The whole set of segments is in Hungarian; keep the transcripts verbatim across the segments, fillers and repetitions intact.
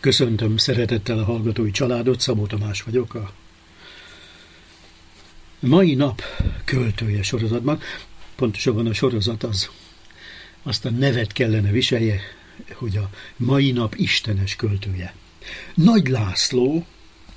Köszöntöm szeretettel a hallgatói családot, Szabó Tamás vagyok, a mai nap költője sorozatban. Pontosabban a sorozat az azt a nevet kellene viselje, hogy a mai nap istenes költője. Nagy László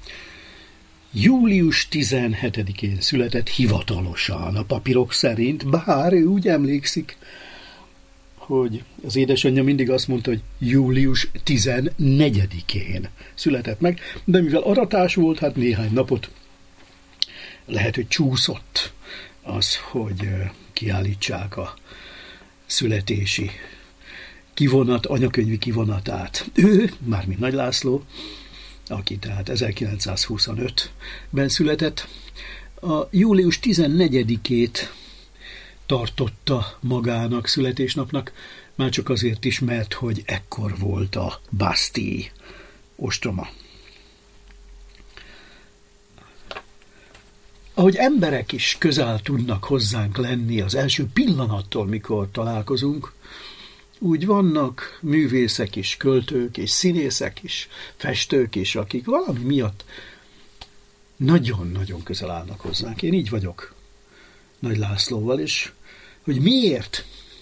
július tizenhetedikén született hivatalosan a papírok szerint, bár ő úgy emlékszik, hogy az édesanyja mindig azt mondta, hogy július tizennegyedikén született meg, de mivel aratás volt, hát néhány napot lehet, hogy csúszott az, hogy kiállítsák a születési kivonat, anyakönyvi kivonatát. Ő, mármint Nagy László, aki tehát ezerkilencszázhuszonötben született, a július tizennegyedikét tartotta magának születésnapnak, már csak azért is, mert hogy ekkor volt a Bastille ostroma. Ahogy emberek is közel tudnak hozzánk lenni az első pillanattól, mikor találkozunk, úgy vannak művészek is, költők és színészek is, festők is, akik valami miatt nagyon-nagyon közel állnak hozzánk. Én így vagyok Nagy Lászlóval, és hogy miért?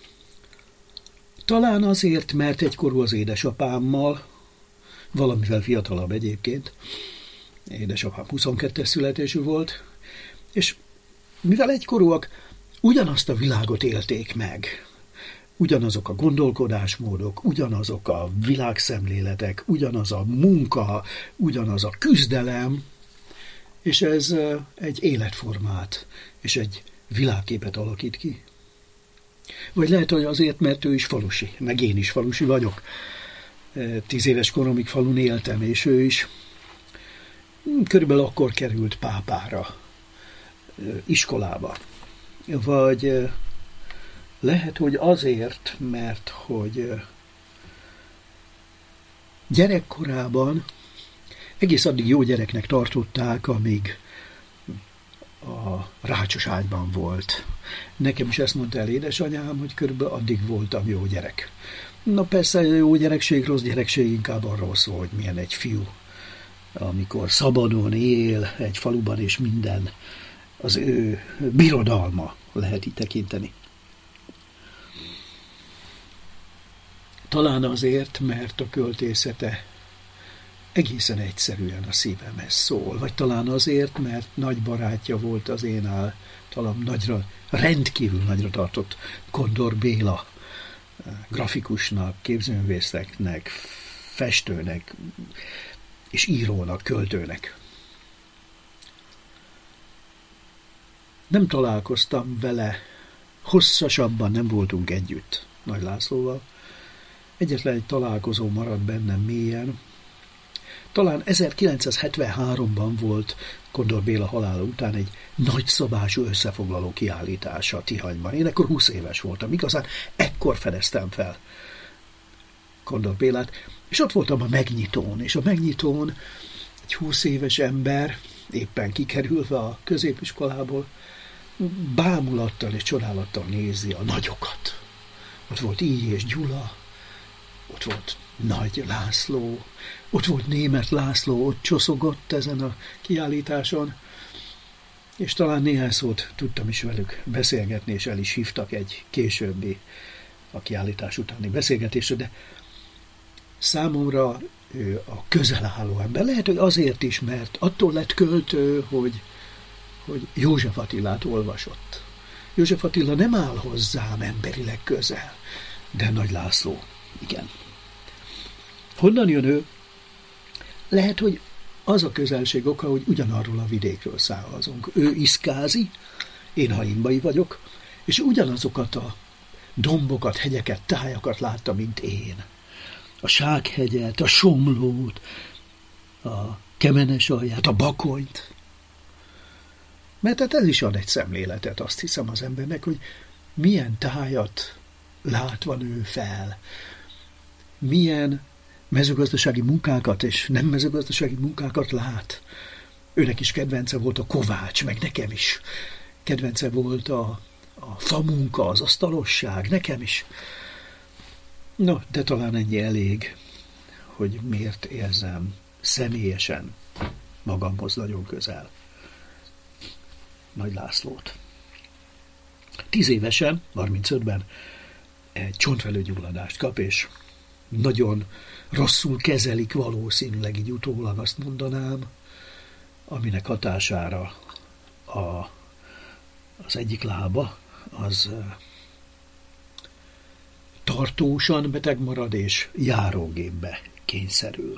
Talán azért, mert egykorú az édesapámmal, valamivel fiatalabb egyébként, édesapám huszonkettes születésű volt, és mivel egykorúak, ugyanazt a világot élték meg, ugyanazok a gondolkodásmódok, ugyanazok a világszemléletek, ugyanaz a munka, ugyanaz a küzdelem, és ez egy életformát és egy világképet alakít ki. Vagy lehet, hogy azért, mert ő is falusi, meg én is falusi vagyok. Tíz éves koromig falun éltem, és ő is körülbelül akkor került pápára, iskolába. Vagy lehet, hogy azért, mert hogy gyerekkorában egész addig jó gyereknek tartották, amíg a rácsos ágyban volt. Nekem is ezt mondta el édesanyám, hogy körülbelül addig voltam jó gyerek. Na persze, jó gyerekség, rossz gyerekség inkább arról szól, hogy milyen egy fiú, amikor szabadon él egy faluban, és minden az ő birodalma, lehet így tekinteni. Talán azért, mert a költészete egészen egyszerűen a szívemhez szól, vagy talán azért, mert nagy barátja volt az én általam nagyra, rendkívül nagyra tartott Kondor Béla, grafikusnak, képzőművésznek, festőnek és írónak, költőnek. Nem találkoztam vele, hosszasabban nem voltunk együtt Nagy Lászlóval. Egyetlen egy találkozó maradt bennem mélyen. Talán ezerkilencszázhetvenháromban volt Kondor Béla halála után egy nagyszabású összefoglaló kiállítása Tihanyban. Én ekkor húsz éves voltam, igazán ekkor fedeztem fel Kondor Bélát, és ott voltam a megnyitón, és a megnyitón egy húsz éves ember, éppen kikerülve a középiskolából, bámulattal és csodálattal nézi a nagyokat. Ott volt Így és Gyula, ott volt Nagy László, ott volt Németh László, ott csoszogott ezen a kiállításon, és talán néhány szót tudtam is velük beszélgetni, és el is hívtak egy későbbi, a kiállítás utáni beszélgetésre, de számomra ő a közel álló ember. Lehet, hogy azért is, mert attól lett költő, hogy, hogy József Attilát olvasott. József Attila nem áll hozzám emberileg közel, de Nagy László, igen. Honnan jön ő? Lehet, hogy az a közelség oka, hogy ugyanarról a vidékről származunk. Ő iszkázi, én haimbai vagyok, és ugyanazokat a dombokat, hegyeket, tájakat látta, mint én. A Sághegyet, a Somlót, a Kemenesalját, a Bakonyt. Mert hát ez is ad egy szemléletet, azt hiszem az embernek, hogy milyen tájat látva nő fel, milyen mezőgazdasági munkákat és nem mezőgazdasági munkákat lát. Őnek is kedvence volt a kovács, meg nekem is. Kedvence volt a, a famunka, az asztalosság, nekem is. No, de talán ennyi elég, hogy miért érzem személyesen magamhoz nagyon közel Nagy Lászlót. Tíz évesen, harmincötben egy csontvelőgyulladást kap, és nagyon rosszul kezelik, valószínűleg így utólag azt mondanám, aminek hatására a, az egyik lába az tartósan beteg marad, és járógépbe kényszerül.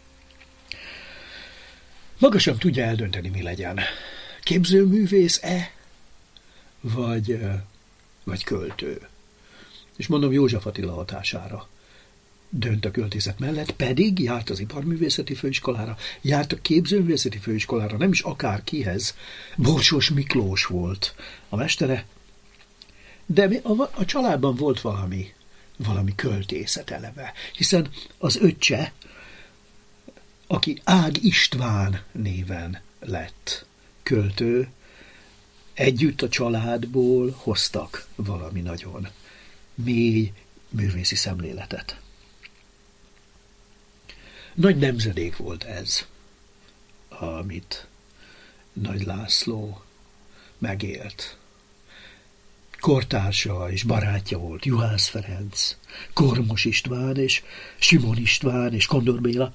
Maga sem tudja eldönteni, mi legyen. Képzőművész-e, vagy, vagy költő. És mondom, József Attila hatására dönt a költészet mellett, pedig járt az iparművészeti főiskolára, járt a képzőművészeti főiskolára, nem is akárkihez. Borsos Miklós volt a mestere, de a, a családban volt valami, valami költészet eleve, hiszen az öccse, aki Ág István néven lett költő, együtt a családból hoztak valami nagyon mély művészi szemléletet. Nagy nemzedék volt ez, amit Nagy László megélt. Kortársa és barátja volt Juhász Ferenc, Kormos István és Simon István és Kondor Béla.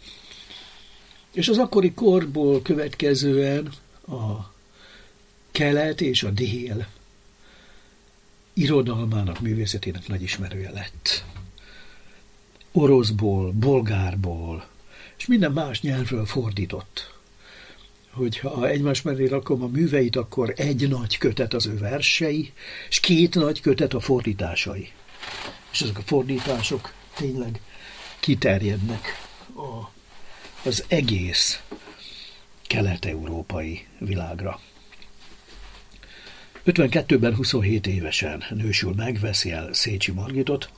És az akkori korból következően a kelet és a dél irodalmának, művészetének nagy ismerője lett. Oroszból, bolgárból, és minden más nyelvről fordított. Hogyha egymás mellé rakom a műveit, akkor egy nagy kötet az ő versei, és két nagy kötet a fordításai. És ezek a fordítások tényleg kiterjednek a, az egész kelet-európai világra. ötvenkettőben huszonhét évesen nősül meg, veszi el Szécsi Margitot.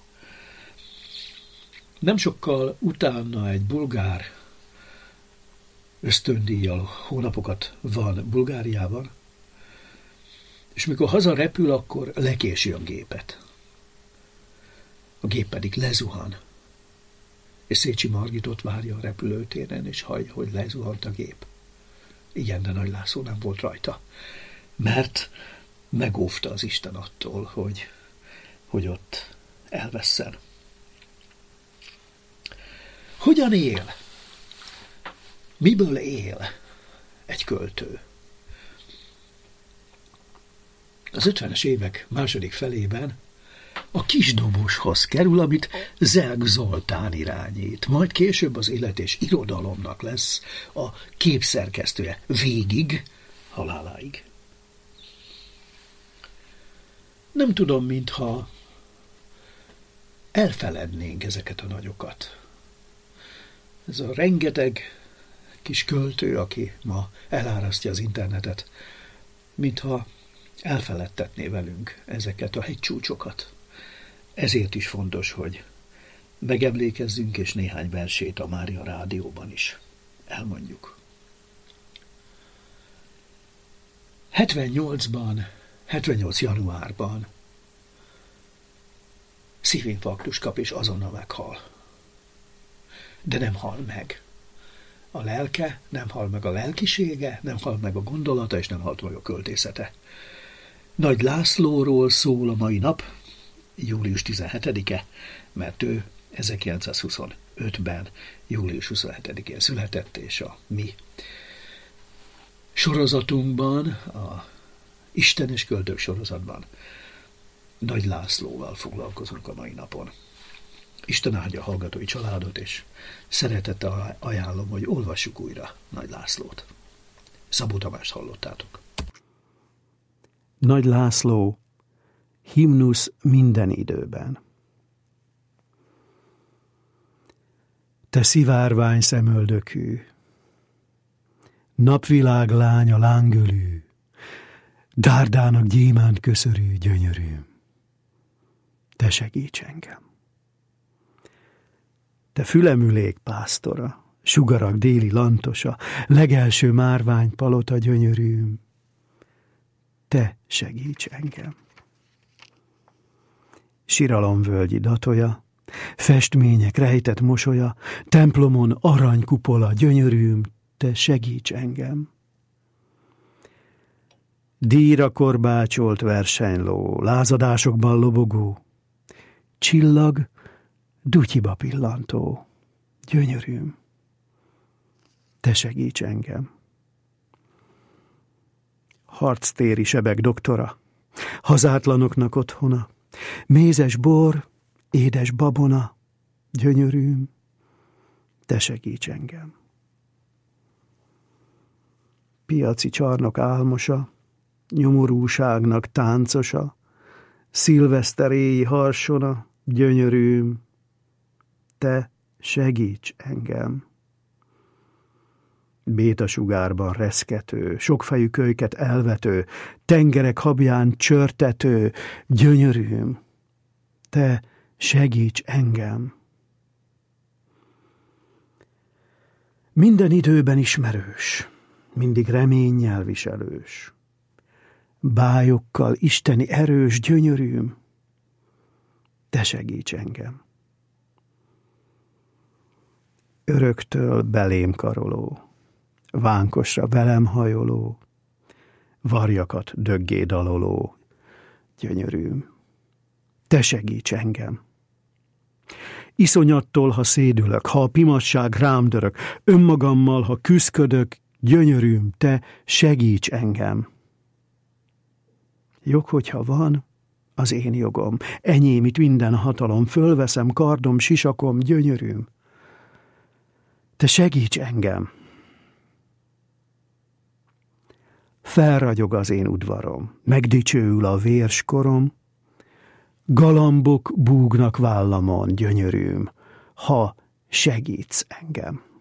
Nem sokkal utána egy bulgár ösztöndíjjal hónapokat van Bulgáriában, és mikor hazarepül, akkor lekési a gépet. A gép pedig lezuhan, és Szécsi Margit ott várja a repülőtéren, és hallja, hogy lezuhant a gép. Igen, de Nagy László nem volt rajta, mert megóvta az Isten attól, hogy, hogy ott elvesszen. Hogyan él? Miből él egy költő? Az ötvenes évek második felében a Kisdoboshoz kerül, amit Zelk Zoltán irányít, majd később az Élet és Irodalomnak lesz a képszerkesztője végig, haláláig. Nem tudom, mintha elfelednénk ezeket a nagyokat. Ez a rengeteg kis költő, aki ma elárasztja az internetet, mintha elfeledtetné velünk ezeket a hegycsúcsokat. Ezért is fontos, hogy megemlékezzünk, és néhány versét a Mária Rádióban is elmondjuk. hetvennyolcban, hetvennyolc januárban szívinfarktus kap, és azonnal meghal. De nem hal meg. A lelke nem hal meg, a lelkisége nem hal meg, a gondolata, és nem halt meg a költészete. Nagy Lászlóról szól a mai nap, július tizenhetedike, mert ő ezerkilencszázhuszonötben, július huszonhetedikén született, és a mi sorozatunkban, a Isten és költők sorozatban Nagy Lászlóval foglalkozunk a mai napon. Isten áldja a hallgatói családot, és szeretettel ajánlom, hogy olvassuk újra Nagy Lászlót. Szabó Tamást hallottátok. Nagy László, himnusz minden időben. Te szivárvány szemöldökű, napvilág lánya lángölű, dárdának gyémánt köszörű gyönyörű. Te segíts engem. Te fülemülék pásztora, sugarak déli lantosa, legelső márvány palota gyönyörűm. Te segíts engem. Siralomvölgyi datoja, Festmények rejtett mosolya, templomon aranykupola, gyönyörűm, te segíts engem. Díjra korbácsolt versenyló, lázadásokban lobogó, csillag, dutyiba pillantó, gyönyörűm, te segíts engem. Harctéri sebek doktora, hazátlanoknak otthona, mézes bor, édes babona, gyönyörűm, te segíts engem. Piaci csarnok álmosa, nyomorúságnak táncosa, szilveszteréi harsona, gyönyörűm, te segíts engem. Bétasugárban reszkető, sokfejű kölyket elvető, tengerek habján csörtető, gyönyörűm, te segíts engem. Minden időben ismerős, mindig reménnyel viselős, bályokkal isteni erős, gyönyörűm, te segíts engem. Öröktől belém karoló, vánkosra velem hajoló, varjakat döggé daloló, gyönyörűm, te segíts engem. Iszonyattól, ha szédülök, ha a pimasság rám dörök, önmagammal, ha küszködök, gyönyörűm, te segíts engem. Jog, hogyha van, az én jogom, enyém itt minden hatalom, fölveszem kardom, sisakom, gyönyörűm, te segíts engem. Felragyog az én udvarom, megdicsőül a vérskorom, galambok búgnak vállamon, gyönyörűm, ha segítsz engem.